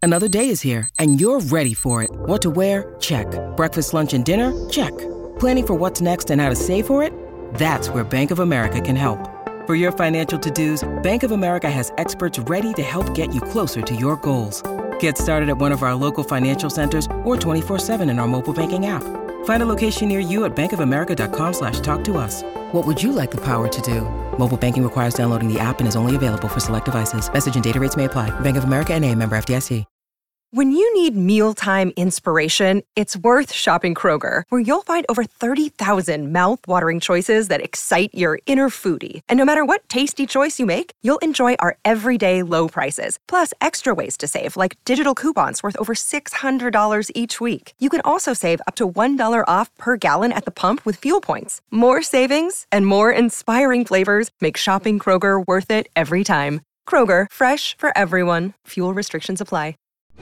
Another day is here, and you're ready for it. What to wear? Check. Breakfast, lunch, and dinner? Check. Planning for what's next and how to save for it? That's where Bank of America can help. For your financial to-dos, Bank of America has experts ready to help get you closer to your goals. Get started at one of our local financial centers or 24/7 in our mobile banking app. Find a location near you at bankofamerica.com/talktous. What would you like the power to do? Mobile banking requires downloading the app and is only available for select devices. Message and data rates may apply. Bank of America N.A., member FDIC. When you need mealtime inspiration, it's worth shopping Kroger, where you'll find over 30,000 mouth-watering choices that excite your inner foodie. And no matter what tasty choice you make, you'll enjoy our everyday low prices, plus extra ways to save, like digital coupons worth over $600 each week. You can also save up to $1 off per gallon at the pump with fuel points. More savings and more inspiring flavors make shopping Kroger worth it every time. Kroger, fresh for everyone. Fuel restrictions apply.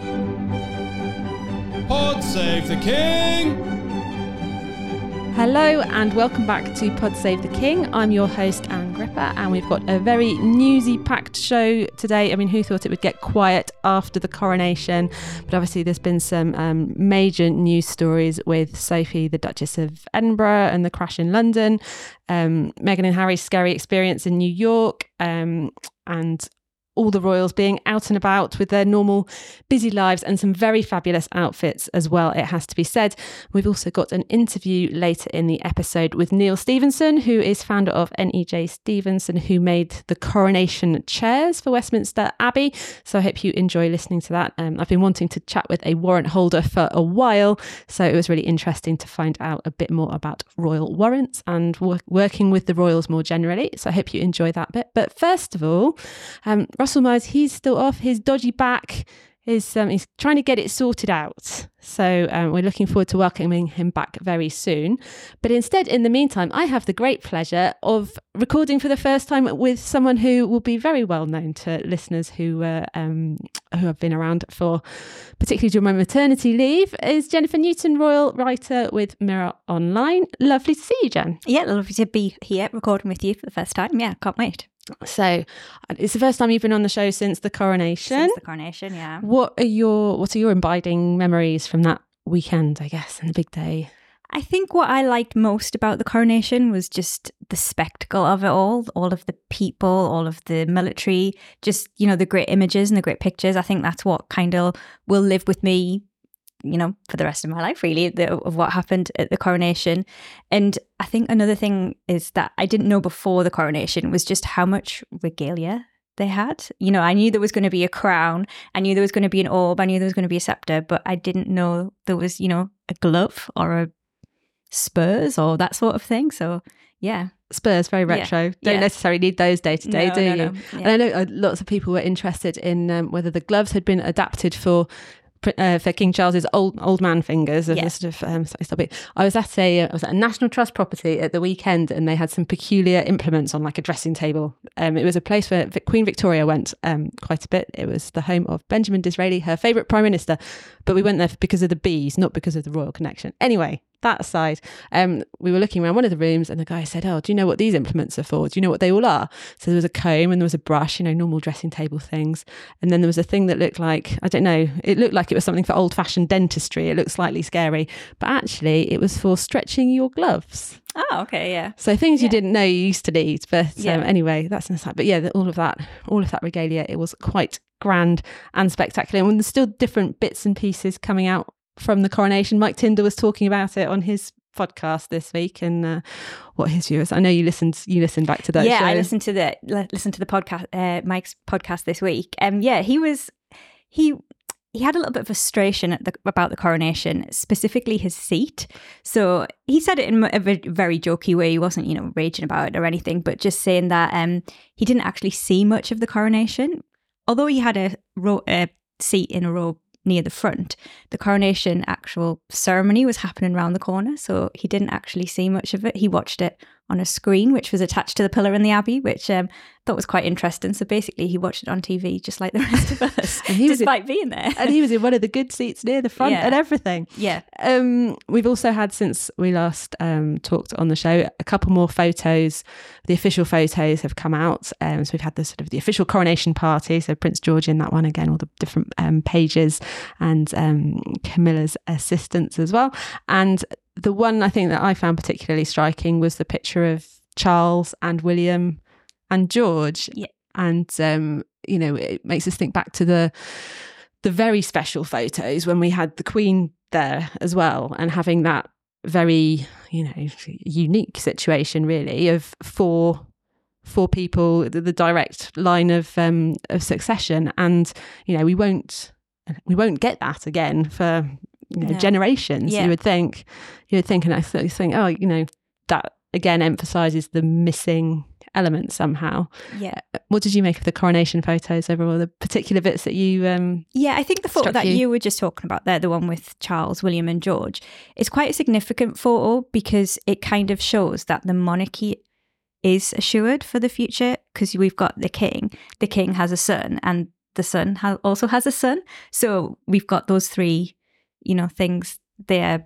Pod Save the King! Hello and welcome back to Pod Save the King. I'm your host, Anne Gripper, and we've got a very newsy-packed show today. I mean, who thought it would get quiet after the coronation? But obviously there's been some major news stories with Sophie, the Duchess of Edinburgh, and the crash in London, Meghan and Harry's scary experience in New York, and all the royals being out and about with their normal busy lives, and some very fabulous outfits as well, it has to be said. We've also got an interview later in the episode with Neil Stevenson, who is founder of NEJ Stevenson, who made the coronation chairs for Westminster Abbey. So I hope you enjoy listening to that. I've been wanting to chat with a warrant holder for a while, so it was really interesting to find out a bit more about royal warrants and working with the royals more generally. So I hope you enjoy that bit. But first of all, Russell Myers, he's still off. His dodgy back is he's trying to get it sorted out. So we're looking forward to welcoming him back very soon. But instead, in the meantime, I have the great pleasure of recording for the first time with someone who will be very well known to listeners who have been around for, particularly during my maternity leave, is Jennifer Newton, royal writer with Mirror Online. Lovely to see you, Jen. Yeah, lovely to be here recording with you for the first time. Yeah, can't wait. So it's the first time you've been on the show since the coronation. Since the coronation, yeah. What are your abiding memories from that weekend, I guess, and the big day? I think what I liked most about the coronation was just the spectacle of it all of the people, all of the military, just, you know, the great images and the great pictures. I think that's what kind of will live with me, you know, for the rest of my life, really, of what happened at the coronation. And I think another thing is that I didn't know before the coronation was just how much regalia they had. You know, I knew there was going to be a crown, I knew there was going to be an orb, I knew there was going to be a scepter, but I didn't know there was, you know, a glove or a spurs or that sort of thing. So, yeah. Spurs, very retro. Don't necessarily need those day to day, do you? No. Yeah. And I know lots of people were interested in whether the gloves had been adapted for King Charles's old man fingers. Of sort of, I was at a National Trust property at the weekend, and they had some peculiar implements on like a dressing table. It was a place where Queen Victoria went quite a bit. It was the home of Benjamin Disraeli, her favourite Prime Minister. But we went there because of the bees, not because of the royal connection. Anyway, that aside, we were looking around one of the rooms, and the guy said, "Oh, do you know what these implements are for? Do you know what they all are?" So there was a comb and there was a brush, you know, normal dressing table things. And then there was a thing that looked like, I don't know, it looked like it was something for old-fashioned dentistry. It looked slightly scary, but actually it was for stretching your gloves. Oh, okay, yeah. So things you didn't know you used to need. But anyway, that's an aside. But yeah, all of that regalia, it was quite grand and spectacular. And there's still different bits and pieces coming out from the coronation. Mike Tinder was talking about it on his podcast this week, and what his views. I know you listened back to those. Yeah, shows. I listened to the podcast, Mike's podcast this week. He had a little bit of frustration about the coronation, specifically his seat. So he said it in a very jokey way. He wasn't, you know, raging about it or anything, but just saying that he didn't actually see much of the coronation, although he had a seat in a row near the front. The coronation actual ceremony was happening around the corner, so he didn't actually see much of it. He watched it on a screen, which was attached to the pillar in the Abbey, which I thought was quite interesting. So basically he watched it on TV just like the rest of us, despite being there. And he was in one of the good seats near the front and everything. Yeah. We've also had, since we last talked on the show, a couple more photos. The official photos have come out. So we've had the sort of the official coronation party. So Prince George in that one again, all the different pages, and Camilla's assistants as well. And the one I think that I found particularly striking was the picture of Charles and William and George. Yeah. And, it makes us think back to the very special photos when we had the Queen there as well, and having that very, unique situation really of four people, the direct line of succession. And, we won't get that again for generations. Yeah. You would think, and I think, that again emphasizes the missing element somehow. Yeah. What did you make of the coronation photos overall? The particular bits that you I think the photo that you were just talking about there, the one with Charles, William and George, is quite a significant photo because it kind of shows that the monarchy is assured for the future, because we've got the king has a son, and the son also has a son. So we've got those three things there,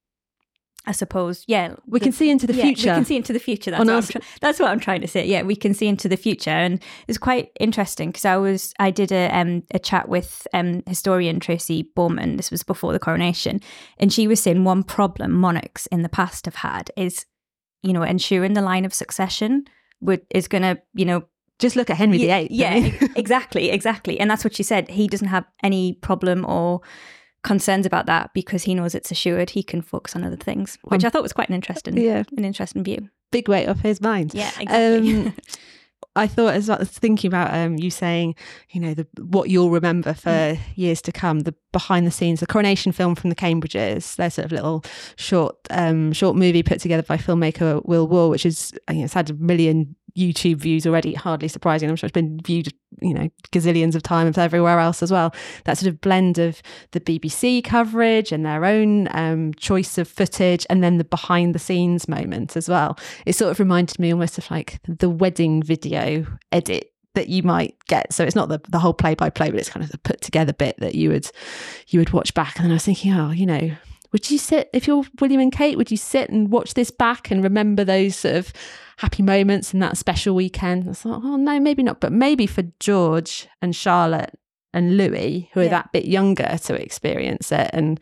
I suppose. Yeah, we can see into the future. We can see into the future. That's what I'm trying to say. Yeah, we can see into the future, and it's quite interesting because I did a chat with historian Tracy Bowman. This was before the coronation, and she was saying one problem monarchs in the past have had is, ensuring the line of succession is going to, just look at Henry VIII. Yeah, exactly, and that's what she said. He doesn't have any problem or concerns about that because he knows it's assured. He can focus on other things, which I thought was quite an interesting view. Big weight off his mind. Yeah, exactly. I thought, as I was thinking about you saying, what you'll remember for years to come, the behind the scenes, the coronation film from the Cambridges, their sort of little short movie put together by filmmaker Will Wall, which is, it's had 1 million YouTube views already, hardly surprising. I'm sure it's been viewed, gazillions of times everywhere else as well. That sort of blend of the BBC coverage and their own choice of footage, and then the behind the scenes moment as well. It sort of reminded me almost of like the wedding video edit that you might get. So it's not the whole play by play, but it's kind of the put together bit that you would watch back. And then I was thinking, would you sit, if you're William and Kate, would you sit and watch this back and remember those sort of happy moments in that special weekend? I thought, oh no, maybe not. But maybe for George and Charlotte and Louis, who are that bit younger to experience it, and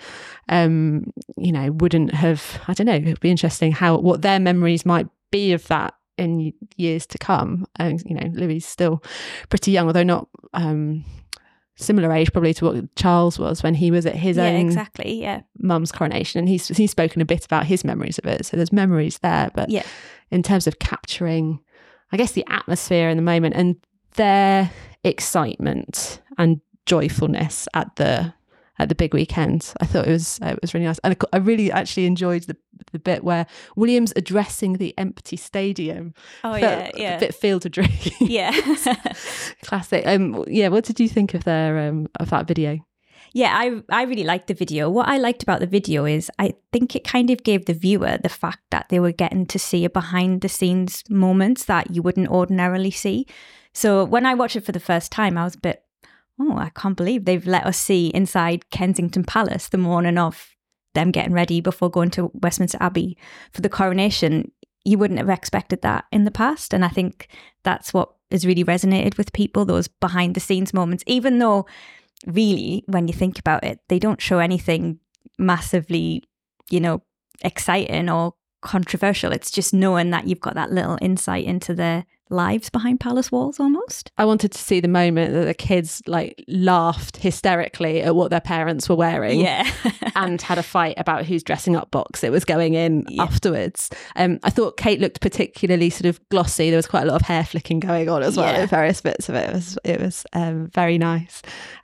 wouldn't have, I don't know, it'd be interesting what their memories might be of that in years to come. And Louis is still pretty young, although not similar age probably to what Charles was when he was at his own mum's coronation, and he's spoken a bit about his memories of it. So there's memories there, but in terms of capturing, I guess, the atmosphere in the moment and their excitement and joyfulness at the big weekend, I thought it was really nice. And I really actually enjoyed the bit where William's addressing the empty stadium. Oh, yeah. A bit Field of Dreams. Yeah. Classic. What did you think of of that video? Yeah, I really liked the video. What I liked about the video is I think it kind of gave the viewer the fact that they were getting to see a behind the scenes moments that you wouldn't ordinarily see. So when I watched it for the first time, I was a bit, I can't believe they've let us see inside Kensington Palace the morning of them getting ready before going to Westminster Abbey for the coronation. You wouldn't have expected that in the past. And I think that's what has really resonated with people, those behind the scenes moments, even though really, when you think about it, they don't show anything massively, exciting or controversial. It's just knowing that you've got that little insight into their lives behind palace walls almost. I wanted to see the moment that the kids laughed hysterically at what their parents were wearing and had a fight about whose dressing up box it was going in afterwards. I thought Kate looked particularly sort of glossy. There was quite a lot of hair flicking going on as well at various bits of it. It was very nice.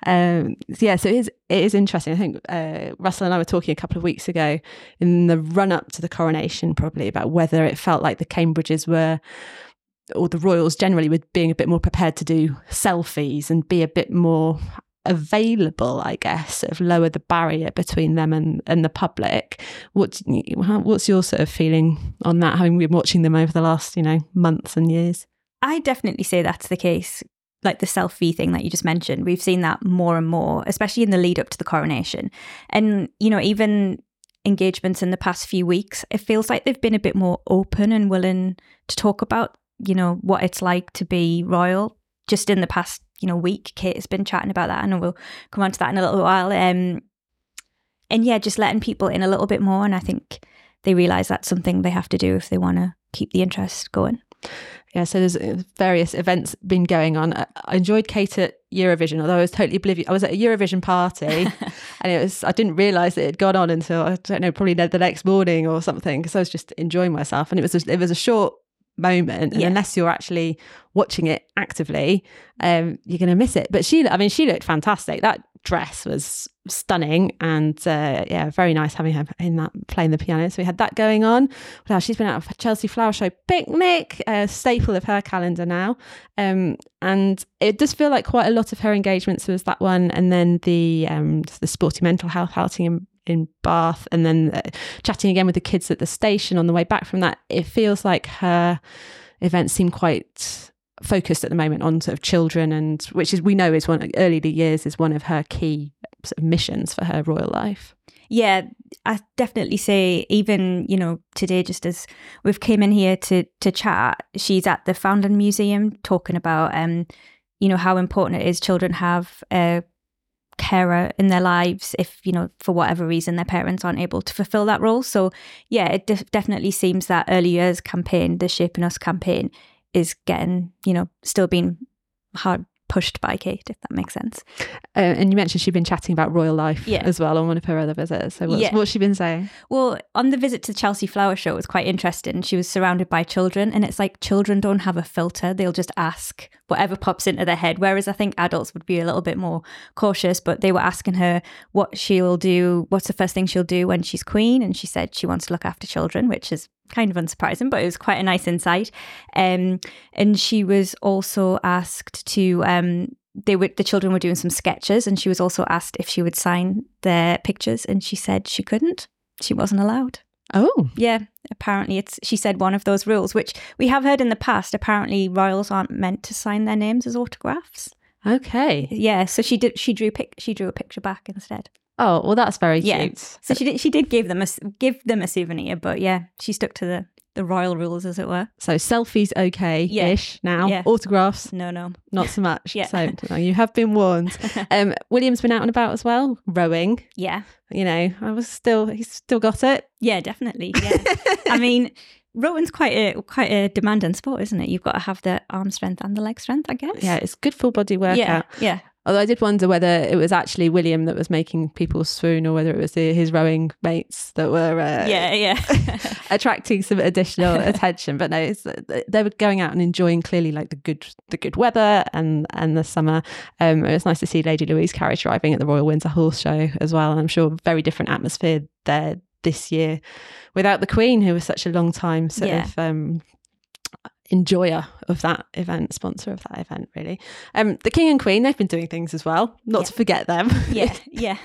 So it is interesting. I think Russell and I were talking a couple of weeks ago in the run up to the coronation probably about whether it felt like the Cambridges were, or the royals generally, were being a bit more prepared to do selfies and be a bit more available, I guess, sort of lower the barrier between them and the public. What's your sort of feeling on that, having been watching them over the last, months and years? I definitely say that's the case. Like the selfie thing that you just mentioned, we've seen that more and more, especially in the lead up to the coronation. And, even engagements in the past few weeks, it feels like they've been a bit more open and willing to talk about, what it's like to be royal. Just in the past, week, Kate has been chatting about that, and we'll come on to that in a little while. And yeah, just letting people in a little bit more. And I think they realise that's something they have to do if they want to keep the interest going. Yeah, so there's various events been going on. I enjoyed Kate at Eurovision, although I was totally oblivious. I was at a Eurovision party and I didn't realise it had gone on until, I don't know, probably the next morning or something, because I was just enjoying myself. And it was a short moment, and unless you're actually watching it actively, you're going to miss it. But she looked fantastic. That dress was stunning, and very nice having her in that, playing the piano. So we had that going on. Well, she's been out of Chelsea Flower Show picnic, a staple of her calendar now, and it does feel like quite a lot of her engagements was that one, and then the sporty mental health outing in Bath, and then chatting again with the kids at the station on the way back from that. It feels like her events seem quite focused at the moment on sort of children, and which is, we know, is one early years is one of her key sort of missions for her royal life. Yeah, I definitely say, even, today, just as we've came in here to chat, she's at the Foundling Museum talking about how important it is children have a carer in their lives if, for whatever reason, their parents aren't able to fulfill that role. So yeah, it definitely seems that early years campaign, the Shaping Us campaign, is getting, still being hard pushed by Kate, if that makes sense. And you mentioned she'd been chatting about royal life as well on one of her other visits. So what's she been saying? Well, on the visit to the Chelsea Flower Show, it was quite interesting. She was surrounded by children, and it's like children don't have a filter. They'll just ask whatever pops into their head, whereas I think adults would be a little bit more cautious. But they were asking her what she'll do, what's the first thing she'll do when she's queen, and she said she wants to look after children, which is kind of unsurprising, but it was quite a nice insight. And she was also asked to the children were doing some sketches, and she was also asked if she would sign their pictures, and she said she couldn't. She wasn't allowed. Oh, yeah. Apparently, she said one of those rules, which we have heard in the past. Apparently, royals aren't meant to sign their names as autographs. Okay. Yeah. So she did. She drew a picture back instead. Oh, well, that's very cute. So she did give them a souvenir, but yeah, she stuck to the royal rules, as it were. So selfies okay-ish now. Yeah. Autographs? No. Not so much. Yeah. So you have been warned. William's been out and about as well, rowing. Yeah. he's still got it. Yeah, definitely. Yeah. I mean, rowing's quite a demanding sport, isn't it? You've got to have the arm strength and the leg strength, I guess. Yeah, it's good full body workout. Yeah. Although I did wonder whether it was actually William that was making people swoon, or whether it was his rowing mates that were attracting some additional attention. But no, they were going out and enjoying clearly like the good weather and the summer. It was nice to see Lady Louise carriage driving at the Royal Windsor Horse Show as well. And I'm sure a very different atmosphere there this year without the Queen, who was such a long time sort of enjoyer of that event, sponsor of that event, really. The King and Queen, they've been doing things as well, not to forget them. Yeah.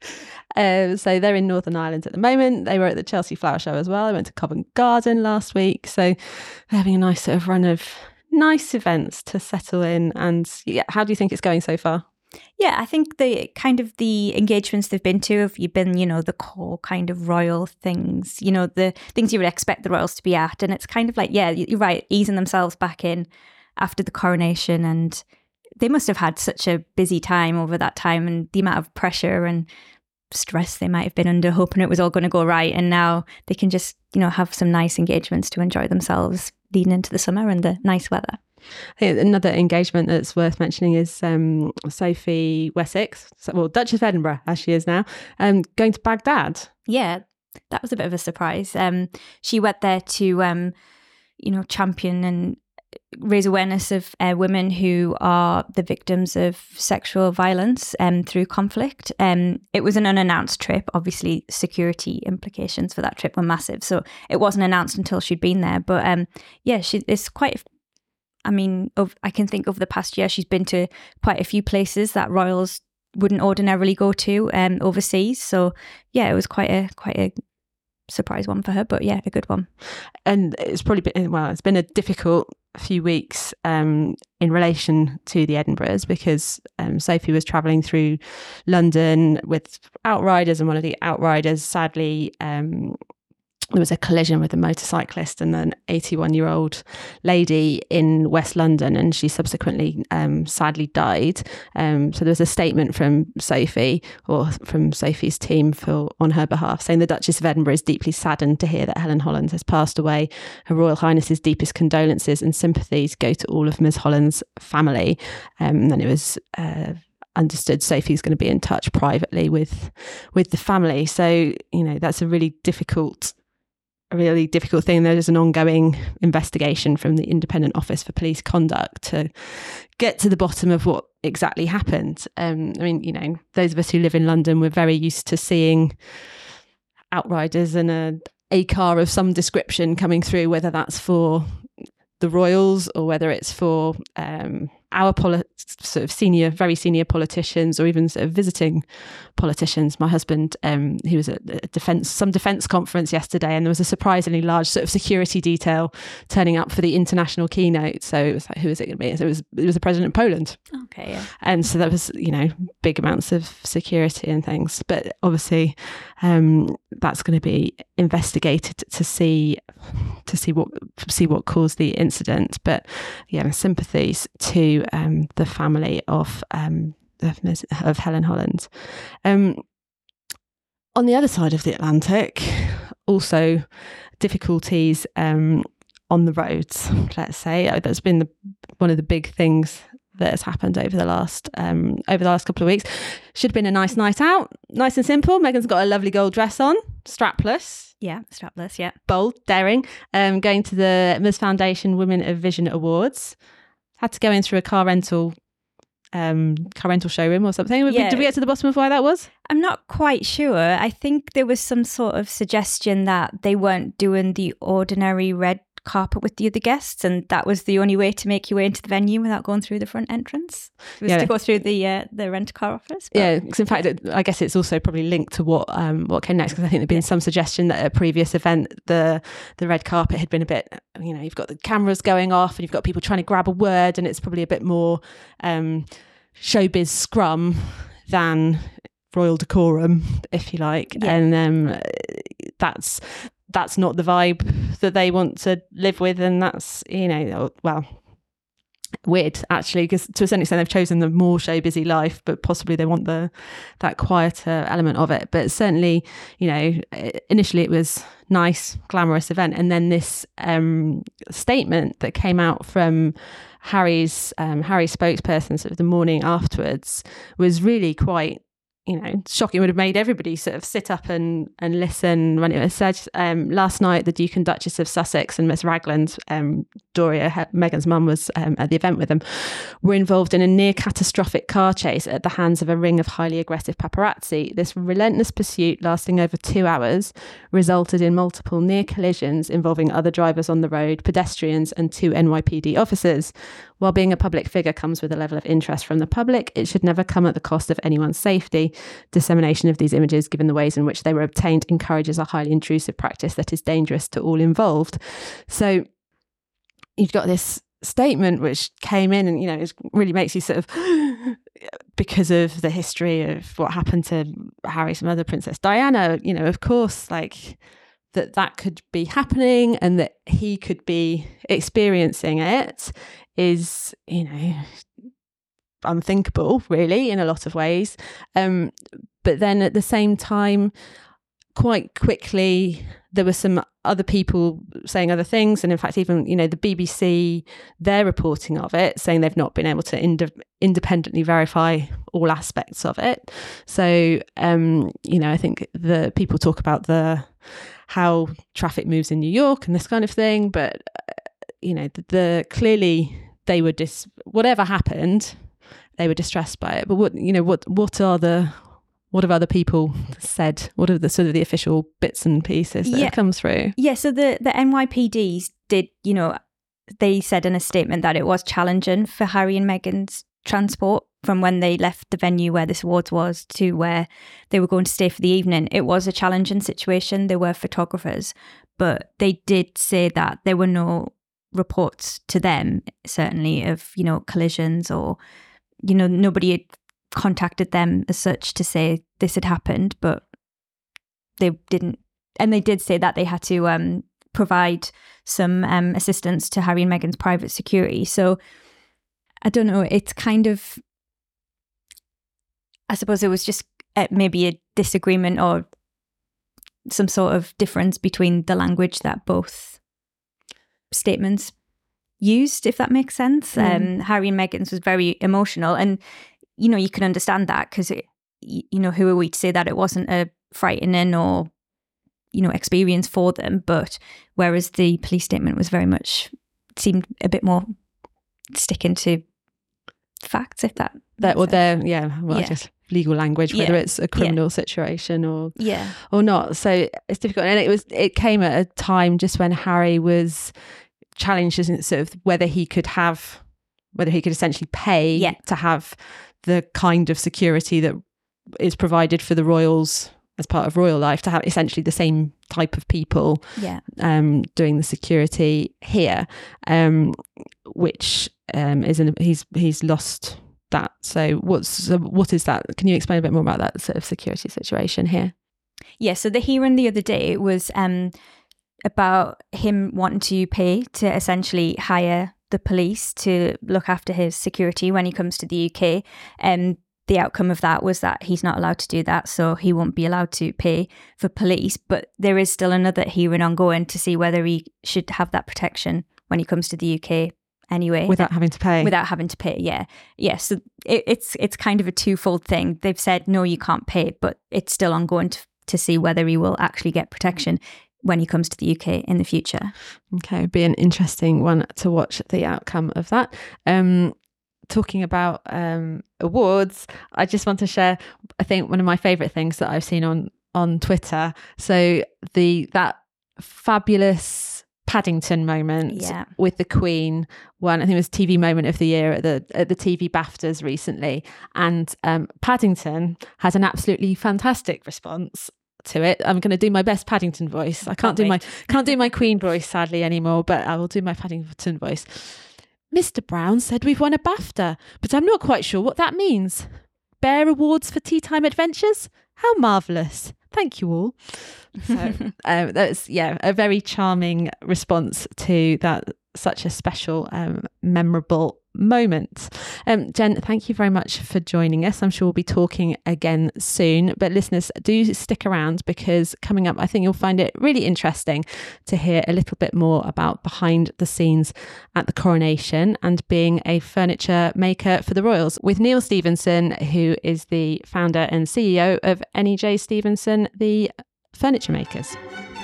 So they're in Northern Ireland at the moment. They were at the Chelsea Flower Show as well. They went to Covent Garden last week. So they're having a nice sort of run of nice events to settle in. And how do you think it's going so far? Yeah, I think the engagements they've been to have been, the core kind of royal things, the things you would expect the royals to be at. And it's kind of like, you're right, easing themselves back in after the coronation. And they must have had such a busy time over that time, and the amount of pressure and stress they might have been under, hoping it was all going to go right. And now they can just, have some nice engagements to enjoy themselves leading into the summer and the nice weather. I think another engagement that's worth mentioning is Sophie Wessex, Duchess of Edinburgh, as she is now, going to Baghdad. Yeah, that was a bit of a surprise. She went there to, champion and raise awareness of women who are the victims of sexual violence through conflict. It was an unannounced trip. Obviously, security implications for that trip were massive, so it wasn't announced until she'd been there. But it's quite... I can think of the past year, she's been to quite a few places that royals wouldn't ordinarily go to overseas. So yeah, it was quite a surprise one for her, but yeah, a good one. And it's probably been a difficult few weeks in relation to the Edinburghs, because Sophie was travelling through London with outriders, and one of the outriders sadly there was a collision with a motorcyclist and an 81-year-old lady in West London, and she subsequently sadly died. So there was a statement from Sophie, or from Sophie's team on her behalf, saying the Duchess of Edinburgh is deeply saddened to hear that Helen Holland has passed away. Her Royal Highness's deepest condolences and sympathies go to all of Ms. Holland's family. And it was understood Sophie's going to be in touch privately with the family. So, that's a really difficult thing. There is an ongoing investigation from the Independent Office for Police Conduct to get to the bottom of what exactly happened. Those of us who live in London, we're very used to seeing outriders and a car of some description coming through, whether that's for the royals or whether it's for our sort of very senior politicians, or even sort of visiting politicians. My husband, he was at some defence conference yesterday, and there was a surprisingly large sort of security detail turning up for the international keynote. So it was like, who is it going to be? So it was the president of Poland. Okay, yeah. And so that was, big amounts of security and things. But obviously, that's going to be investigated to see what caused the incident. But yeah, sympathies to the family of Helen Holland. On the other side of the Atlantic, also difficulties on the roads. Let's say that's been one of the big things that has happened over the last couple of weeks. Should have been a nice night out, nice and simple. Meghan's got a lovely gold dress on, strapless. Yeah, strapless. Yeah, bold, daring. Going to the Ms Foundation Women of Vision Awards. Had to go in through a car rental showroom or something. Yeah. Did we get to the bottom of why that was? I'm not quite sure. I think there was some sort of suggestion that they weren't doing the ordinary red carpet with the other guests, and that was the only way to make your way into the venue without going through the front entrance. It was to go through the rent-a-car office. But, yeah, because in fact, I guess it's also probably linked to what came next, because I think there'd been some suggestion that at a previous event, the red carpet had been a bit, you've got the cameras going off and you've got people trying to grab a word, and it's probably a bit more showbiz scrum than royal decorum, if you like. Yeah. And that's not the vibe that they want to live with, and that's weird actually, because to a certain extent they've chosen the more show-busy life, but possibly they want that quieter element of it. But certainly, initially it was nice, glamorous event, and then this statement that came out from Harry's spokesperson sort of the morning afterwards was really quite shocking. It would have made everybody sort of sit up and listen when it was said. Last night, the Duke and Duchess of Sussex and Miss Ragland, Doria, Meghan's mum, was at the event with them, were involved in a near catastrophic car chase at the hands of a ring of highly aggressive paparazzi. This relentless pursuit, lasting over 2 hours, resulted in multiple near collisions involving other drivers on the road, pedestrians, and 2 NYPD officers. While being a public figure comes with a level of interest from the public, it should never come at the cost of anyone's safety. Dissemination of these images, given the ways in which they were obtained, encourages a highly intrusive practice that is dangerous to all involved. So you've got this statement which came in, and it really makes you sort of, because of the history of what happened to Harry's mother, Princess Diana, of course, like that could be happening and that he could be experiencing it is, unthinkable, really, in a lot of ways. But then at the same time, quite quickly, there were some other people saying other things. And in fact, even, the BBC, their reporting of it, saying they've not been able to independently verify all aspects of it. So, I think the people talk about how traffic moves in New York and this kind of thing. But, clearly they were whatever happened, they were distressed by it. But what have other people said? What are the sort of the official bits and pieces that have come through? Yeah, so the NYPD did, they said in a statement that it was challenging for Harry and Meghan's transport from when they left the venue where this awards was to where they were going to stay for the evening, it was a challenging situation. There were photographers, but they did say that there were no reports to them, certainly, of, collisions or, nobody had contacted them as such to say this had happened, but they didn't. And they did say that they had to provide some assistance to Harry and Meghan's private security. So I don't know, it's kind of, I suppose it was just maybe a disagreement or some sort of difference between the language that both statements used, if that makes sense. Harry and Meghan's was very emotional, and you can understand that because who are we to say that it wasn't a frightening or experience for them, but whereas the police statement was very much seemed a bit more sticking to facts, if that or just legal language, whether it's a criminal situation or not. So it's difficult, and it came at a time just when Harry was challenged in sort of whether he could essentially pay to have the kind of security that is provided for the royals as part of royal life, to have essentially the same type of people doing the security here, which he's lost that. So what is that? Can you explain a bit more about that sort of security situation here? Yeah, so the hearing the other day was about him wanting to pay to essentially hire the police to look after his security when he comes to the UK. The outcome of that was that he's not allowed to do that, so he won't be allowed to pay for police. But there is still another hearing ongoing to see whether he should have that protection when he comes to the UK anyway. Without having to pay? Without having to pay, yeah. Yeah, so it's kind of a twofold thing. They've said, no, you can't pay, but it's still ongoing to see whether he will actually get protection when he comes to the UK in the future. Okay, it'd be an interesting one to watch the outcome of that. Talking about awards, I just want to share, I think, one of my favourite things that I've seen on Twitter. So that fabulous Paddington moment with the Queen won, I think it was TV Moment of the Year at the TV BAFTAs recently. And Paddington has an absolutely fantastic response to it. I'm going to do my best Paddington voice. I can't do my Queen voice sadly anymore, but I will do my Paddington voice. Mr. Brown said we've won a BAFTA, but I'm not quite sure what that means. Bear awards for tea time adventures? How marvellous. Thank you all. So that's a very charming response to that, such a special, memorable moment. Jen, thank you very much for joining us. I'm sure we'll be talking again soon, but listeners, do stick around, because coming up I think you'll find it really interesting to hear a little bit more about behind the scenes at the coronation and being a furniture maker for the royals with Neil Stephenson, who is the founder and CEO of NEJ Stephenson, the furniture makers.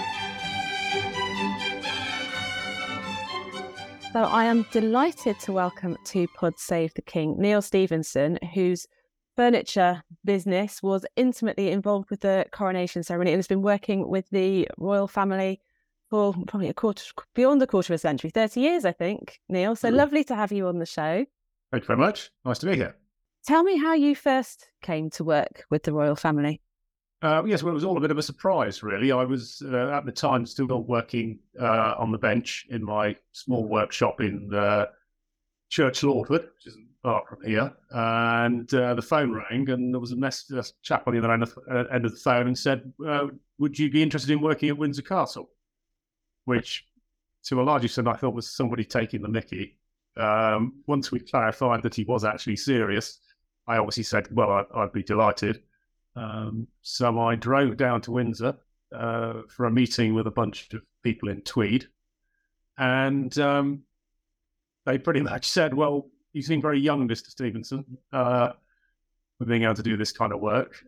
So I am delighted to welcome to Pod Save the King Neil Stephenson, whose furniture business was intimately involved with the coronation ceremony and has been working with the royal family for probably beyond a quarter of a century, 30 years, I think, Neil. So lovely to have you on the show. Thank you very much. Nice to be here. Tell me how you first came to work with the royal family. Yes, well, it was all a bit of a surprise, really. I was, at the time, still working on the bench in my small workshop in Church Lawford, which isn't far from here. And the phone rang, and there was a chap on the other end of the phone and said, would you be interested in working at Windsor Castle? Which, to a large extent, I thought was somebody taking the mickey. Once we clarified that he was actually serious, I obviously said, well, I'd be delighted. So I drove down to Windsor for a meeting with a bunch of people in Tweed, and they pretty much said, well, you seem very young, Mr. Stephenson, for being able to do this kind of work.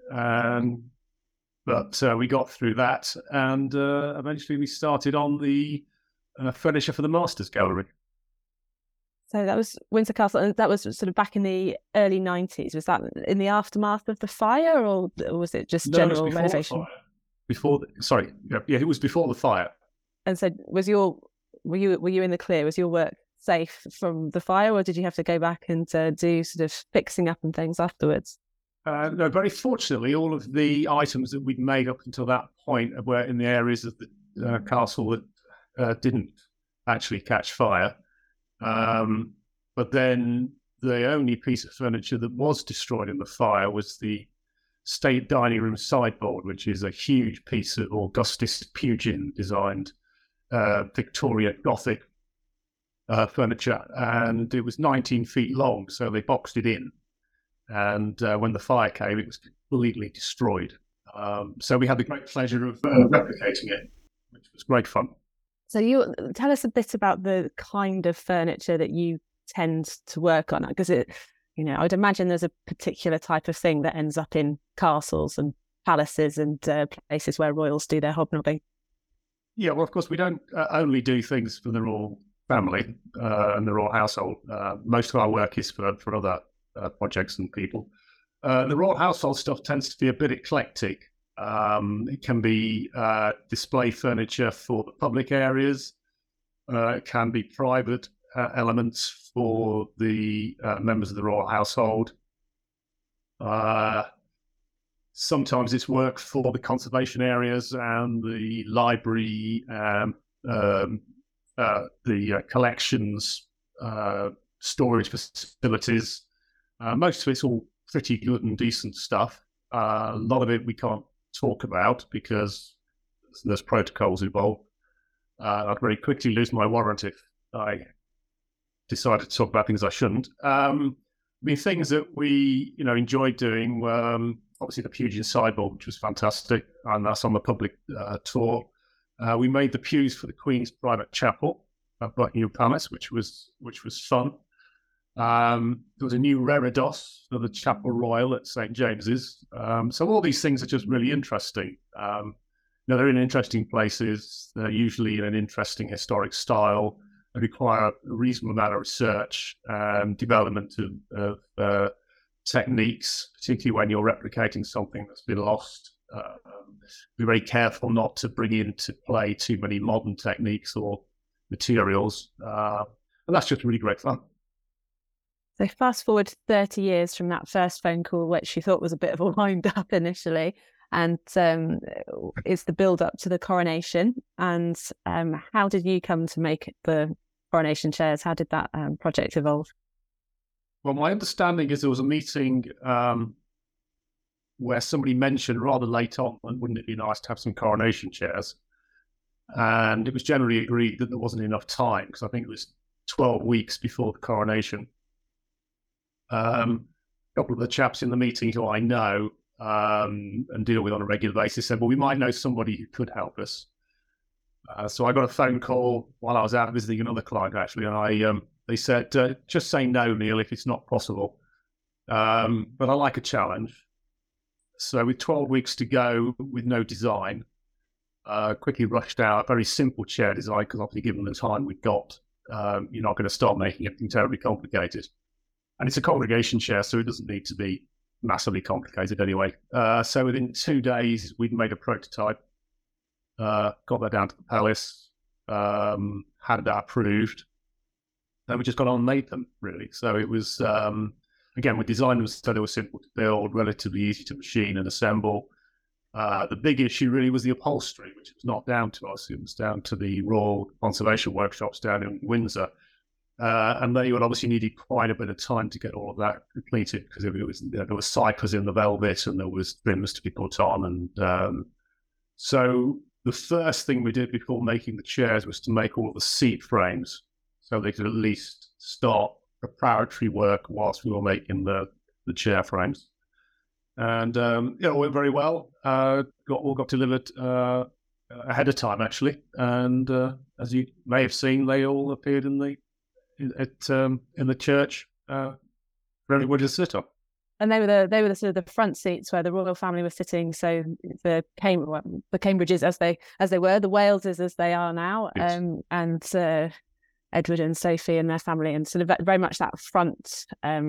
But we got through that, and eventually we started on the furniture for the Masters Gallery. So that was Windsor Castle, and that was sort of back in the early 90s. Was that in the aftermath of the fire, or was it just general renovation? It was before the fire. And so were you in the clear? Was your work safe from the fire, or did you have to go back and do sort of fixing up and things afterwards? No, very fortunately, all of the items that we'd made up until that point were in the areas of the castle that didn't actually catch fire. But then the only piece of furniture that was destroyed in the fire was the state dining room sideboard, which is a huge piece of Augustus Pugin designed Victorian Gothic furniture, and it was 19 feet long, so they boxed it in. And when the fire came, it was completely destroyed. So we had the great pleasure of replicating it, which was great fun. So you tell us a bit about the kind of furniture that you tend to work on, because I'd imagine there's a particular type of thing that ends up in castles and palaces and places where royals do their hobnobbing. Yeah, well, of course, we don't only do things for the royal family and the royal household. Most of our work is for other projects and people. The royal household stuff tends to be a bit eclectic. It can be display furniture for the public areas. It can be private elements for the members of the royal household. Sometimes it's work for the conservation areas and the library, the collections, storage facilities. Most of it's all pretty good and decent stuff. A lot of it we can't talk about because there's protocols involved. I'd very quickly lose my warrant if I decided to talk about things I shouldn't. Things that we enjoyed doing were obviously the Pugin sideboard, which was fantastic, and that's on the public tour. We made the pews for the Queen's private chapel at Buckingham Palace, which was fun. There was a new reredos for the Chapel Royal at St. James's. So all these things are just really interesting. They're in interesting places. They're usually in an interesting historic style. They require a reasonable amount of research and development of techniques, particularly when you're replicating something that's been lost. Be very careful not to bring into play too many modern techniques or materials. And that's just really great fun. So fast forward 30 years from that first phone call, which you thought was a bit of a wind-up initially, and it's the build-up to the coronation. And how did you come to make the coronation chairs? How did that project evolve? Well, my understanding is there was a meeting where somebody mentioned rather late on, wouldn't it be nice to have some coronation chairs? And it was generally agreed that there wasn't enough time, because I think it was 12 weeks before the coronation. A couple of the chaps in the meeting who I know and deal with on a regular basis said, well, we might know somebody who could help us. So I got a phone call while I was out visiting another client, actually, and they said, just say no, Neil, if it's not possible. But I like a challenge. So with 12 weeks to go with no design, quickly rushed out a very simple chair design, because obviously given the time we've got, you're not going to start making anything terribly complicated. And it's a congregation chair, so it doesn't need to be massively complicated anyway. So within 2 days, we'd made a prototype, got that down to the palace, had that approved. Then we just got on and made them, really. So it was, again, with design was so they were simple to build, relatively easy to machine and assemble. The big issue really was the upholstery, which was not down to us. It was down to the Royal Conservation Workshops down in Windsor. And they would obviously needed quite a bit of time to get all of that completed, because there was ciphers in the velvet and there was trims to be put on. And so the first thing we did before making the chairs was to make all of the seat frames, so they could at least start preparatory work whilst we were making the chair frames. And it went very well. Got delivered ahead of time, actually. And as you may have seen, they all appeared in the church for everybody to sit on. And they were the sort of the front seats where the royal family was sitting. So the Cambridges as they were, the Waleses as they are now, yes. And Edward and Sophie and their family, and sort of very much that front,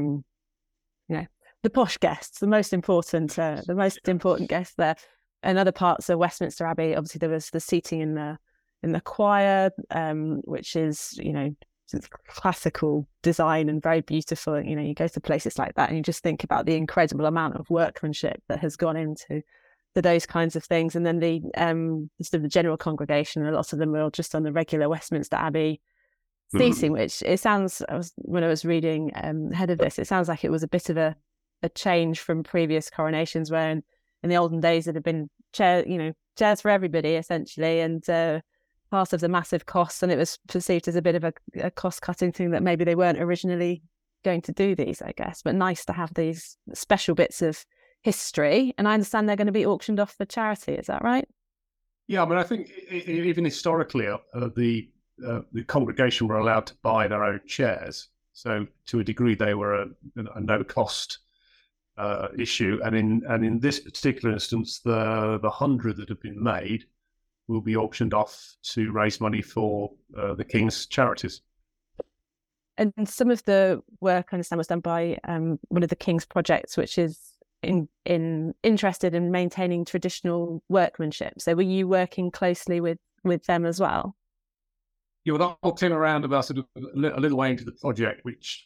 the posh guests, the most important guests there. And other parts of Westminster Abbey, obviously there was the seating in the choir, which is classical design and very beautiful. You know, you go to places like that and you just think about the incredible amount of workmanship that has gone into those kinds of things. And then the sort of the general congregation, a lot of them were just on the regular Westminster Abbey seating, which it sounds, when I was reading ahead of this, it sounds like it was a bit of a change from previous coronations, where in the olden days it had been chairs for everybody essentially, and part of the massive costs, and it was perceived as a bit of a cost-cutting thing that maybe they weren't originally going to do these, I guess. But nice to have these special bits of history, and I understand they're going to be auctioned off for charity. Is that right? Yeah, I mean, I think even historically, the congregation were allowed to buy their own chairs, so to a degree they were a no-cost issue. And in this particular instance, the 100 that have been made will be auctioned off to raise money for the King's charities. And some of the work, I understand, was done by one of the King's projects, which is interested in maintaining traditional workmanship. So were you working closely with them as well? Yeah, well, that came around about sort of a little way into the project, which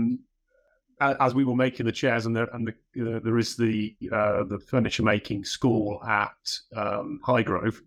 as we were making the chairs, and there is the furniture making school at Highgrove.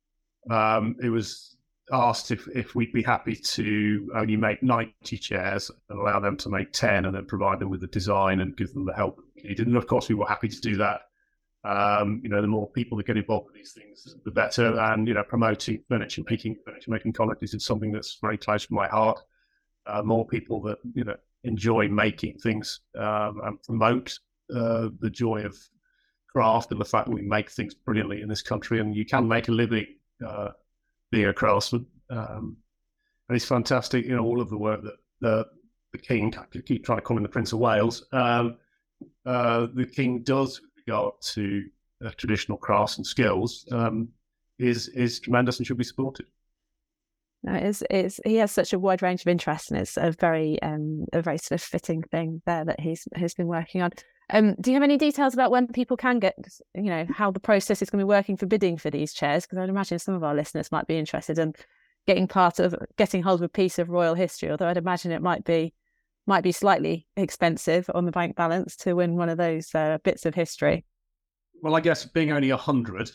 It was asked if we'd be happy to only make 90 chairs and allow them to make 10, and then provide them with the design and give them the help they needed. And of course, we were happy to do that. The more people that get involved with these things, the better. And promoting furniture making colleges is something that's very close to my heart. More people that enjoy making things and promote the joy of craft and the fact that we make things brilliantly in this country, and you can make a living being a craftsman. And it's fantastic, all of the work that the King, I keep trying to call him the Prince of Wales, the King does with regard to traditional crafts and skills is tremendous and should be supported. No, he has such a wide range of interests, and it's a very sort of fitting thing there that he's been working on. Do you have any details about when people can get, how the process is going to be working for bidding for these chairs? Because I'd imagine some of our listeners might be interested in getting hold of a piece of royal history, although I'd imagine it might be slightly expensive on the bank balance to win one of those bits of history. Well, I guess being only 100,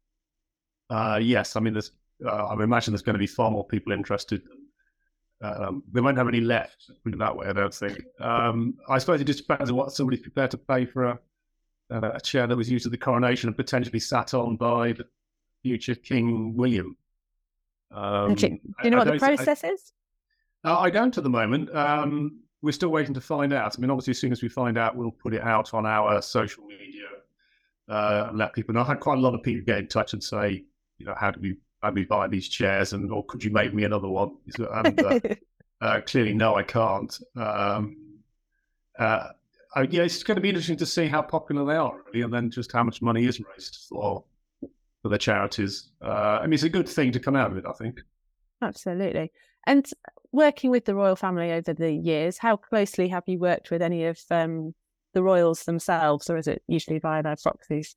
yes, I mean, I imagine there's going to be far more people interested. They won't have any left, put it that way, I don't think. I suppose it just depends on what somebody's prepared to pay for a chair that was used at the coronation and potentially sat on by the future King William. Do you know what the process is? I don't at the moment. We're still waiting to find out. I mean, obviously, as soon as we find out, we'll put it out on our social media and let people know. I've had quite a lot of people get in touch and say, how do we buy these chairs, or could you make me another one? And clearly, no, I can't. It's going to be interesting to see how popular they are, really, and then just how much money is raised for the charities. It's a good thing to come out of it, I think. Absolutely. And working with the royal family over the years, how closely have you worked with any of the royals themselves, or is it usually via their proxies?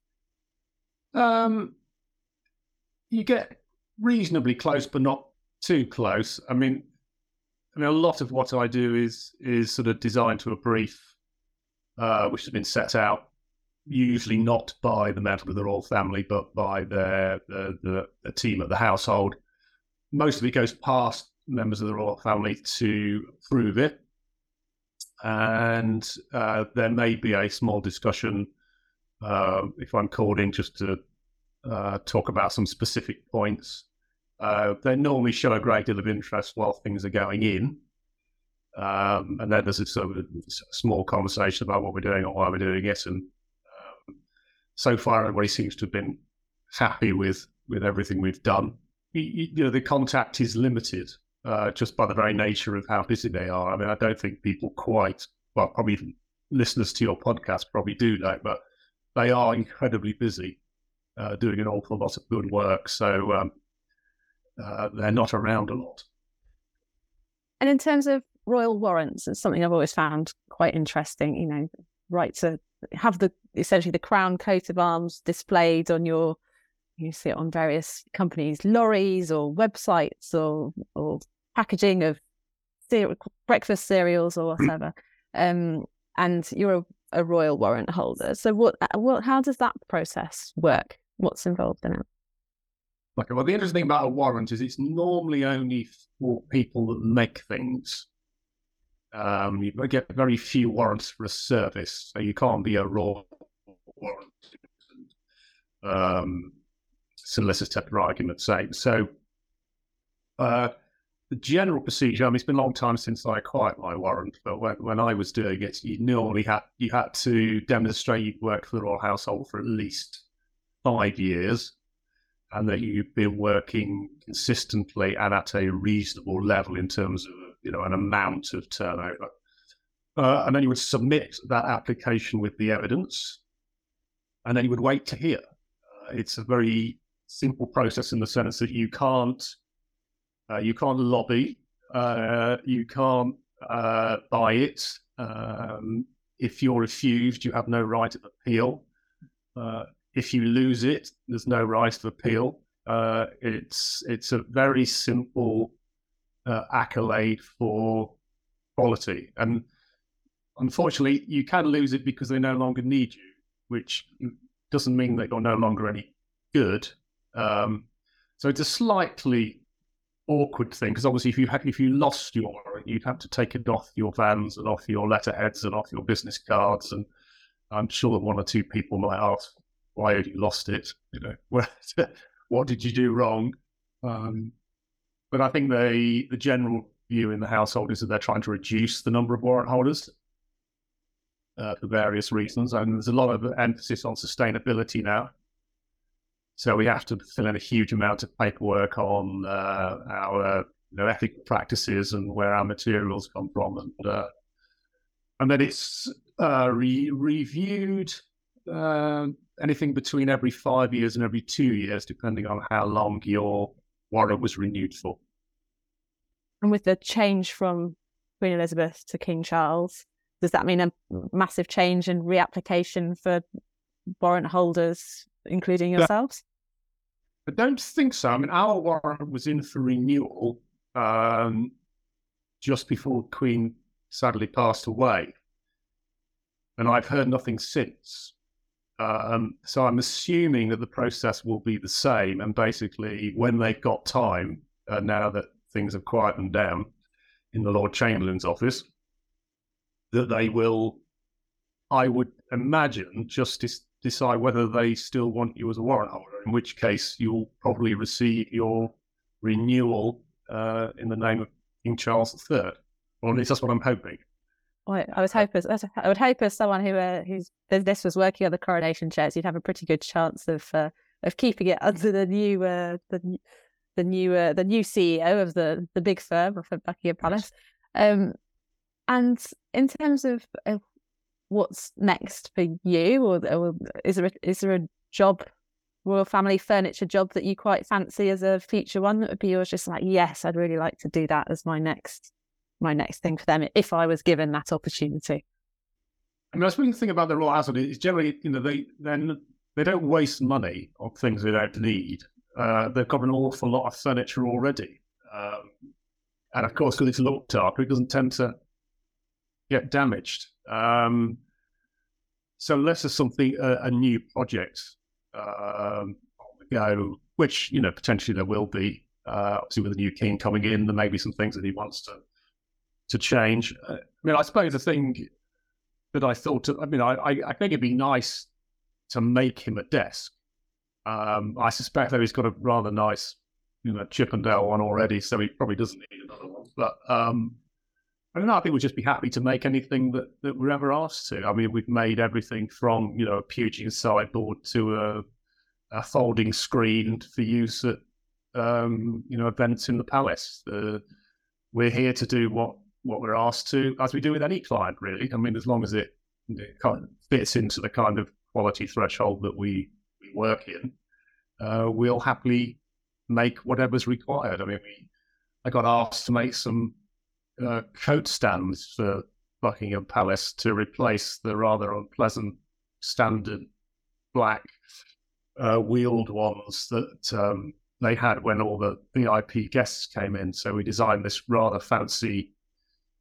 You get reasonably close, but not too close. I mean, a lot of what I do is sort of designed to a brief, which has been set out, usually not by the members of the royal family, but by the team at the household. Most of it goes past members of the royal family to approve it, and there may be a small discussion if I'm called in just to talk about some specific points. They normally show a great deal of interest while things are going in. And then there's a sort of a small conversation about what we're doing or why we're doing it. And so far, everybody seems to have been happy with everything we've done. The contact is limited just by the very nature of how busy they are. I mean, I don't think people probably listeners to your podcast probably do know, but they are incredibly busy doing an awful lot of good work. So they're not around a lot. And in terms of royal warrants, it's something I've always found quite interesting, right to have essentially the crown coat of arms displayed on you see it on various companies' lorries or websites or packaging of breakfast cereals or whatever, and you're a royal warrant holder. So how does that process work? What's involved in it? Okay, well, the interesting thing about a warrant is it's normally only for people that make things. You get very few warrants for a service, so you can't be a royal warrant solicitor, for argument's sake. So the general procedure, I mean, it's been a long time since I acquired my warrant, but when I was doing it, you normally had to demonstrate you'd worked for the royal household for at least 5 years, and that you've been working consistently and at a reasonable level in terms of, an amount of turnover. And then you would submit that application with the evidence, and then you would wait to hear. It's a very simple process in the sense that you can't lobby, you can't buy it. If you're refused, you have no right of appeal. If you lose it, there's no right of appeal. It's a very simple accolade for quality. And unfortunately, you can lose it because they no longer need you, which doesn't mean that you're no longer any good. So it's a slightly awkward thing, because obviously if you lost your warrant, you'd have to take it off your vans and off your letterheads and off your business cards. And I'm sure that one or two people might ask, why have you lost it? What did you do wrong? But I think the general view in the household is that they're trying to reduce the number of warrant holders for various reasons. And there's a lot of emphasis on sustainability now. So we have to fill in a huge amount of paperwork on our ethical practices and where our materials come from. And then it's reviewed anything between every 5 years and every 2 years, depending on how long your warrant was renewed for. And with the change from Queen Elizabeth to King Charles, does that mean a massive change in reapplication for warrant holders, including yourselves? I don't think so. I mean, our warrant was in for renewal just before the Queen sadly passed away. And I've heard nothing since. So I'm assuming that the process will be the same. And basically, when they've got time, now that things have quietened down in the Lord Chamberlain's office, that they will, I would imagine, just decide whether they still want you as a warrant holder, in which case you'll probably receive your renewal in the name of King Charles III. Or at least that's what I'm hoping. I would hope as someone whose business was working on the coronation chairs, you'd have a pretty good chance of keeping it under the new CEO of the big firm of Buckingham Palace. And in terms of what's next for you, or is there a job, royal family furniture job that you quite fancy as a future one that would be yours? Just like, yes, I'd really like to do that as my next thing for them if I was given that opportunity. I mean, I suppose the thing about the royal household is generally, they don't waste money on things they don't need. They've got an awful lot of furniture already, and of course, because it's looked after, it doesn't tend to get damaged. So unless there's something, a new project on the go, which potentially there will be. Obviously, with the new king coming in, there may be some things that he wants to change. I mean, I suppose the thing that I thought, I think it'd be nice to make him a desk. I suspect that he's got a rather nice, Chippendale one already, so he probably doesn't need another one. But I don't know, I think we'd just be happy to make anything that we're ever asked to. I mean, we've made everything from, a Pugin sideboard to a folding screen for use at, events in the palace. We're here to do what we're asked to, as we do with any client, really. I mean, as long as it kind of fits into the kind of quality threshold that we work in, we'll happily make whatever's required. I mean, I got asked to make some coat stands for Buckingham Palace to replace the rather unpleasant standard black wheeled ones that they had when all the VIP guests came in. So we designed this rather fancy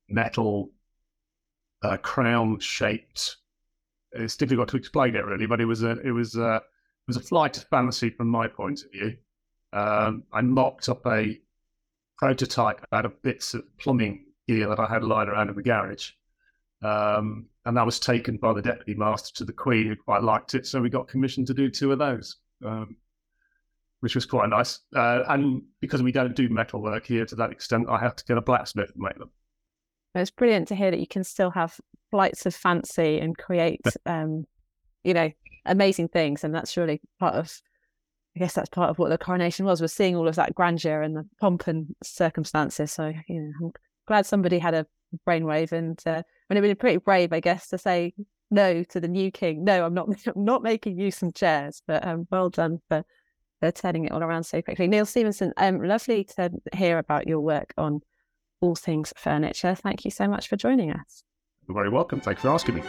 metal crown-shaped. It's difficult to explain it really, but it was a flight of fantasy from my point of view. I mocked up a prototype out of bits of plumbing gear that I had lying around in the garage. And that was taken by the Deputy Master to the Queen, who quite liked it. So we got commissioned to do 2 of those, which was quite nice. And because we don't do metal work here to that extent, I had to get a blacksmith to make them. It's brilliant to hear that you can still have flights of fancy and create, amazing things. And that's really part of what the coronation was seeing all of that grandeur and the pomp and circumstances. So, I'm glad somebody had a brainwave, and it would have been pretty brave, I guess, to say no to the new king. No, I'm not making you some chairs, but well done for turning it all around so quickly. Neil Stephenson, lovely to hear about your work on all things furniture. Thank you so much for joining us. You're very welcome. Thanks for asking me.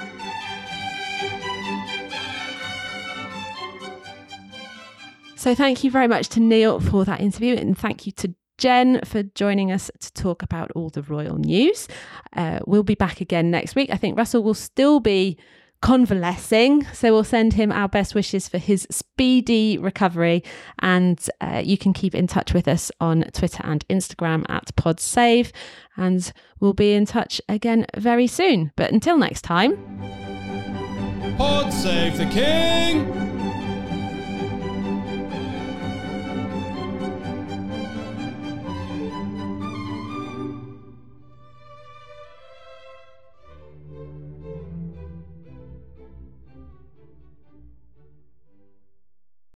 So thank you very much to Neil for that interview, and thank you to Jen for joining us to talk about all the royal news. We'll be back again next week. I think Russell will still be convalescing, so we'll send him our best wishes for his speedy recovery, and you can keep in touch with us on Twitter and Instagram at PodSave, and we'll be in touch again very soon. But until next time, Pod Save the King!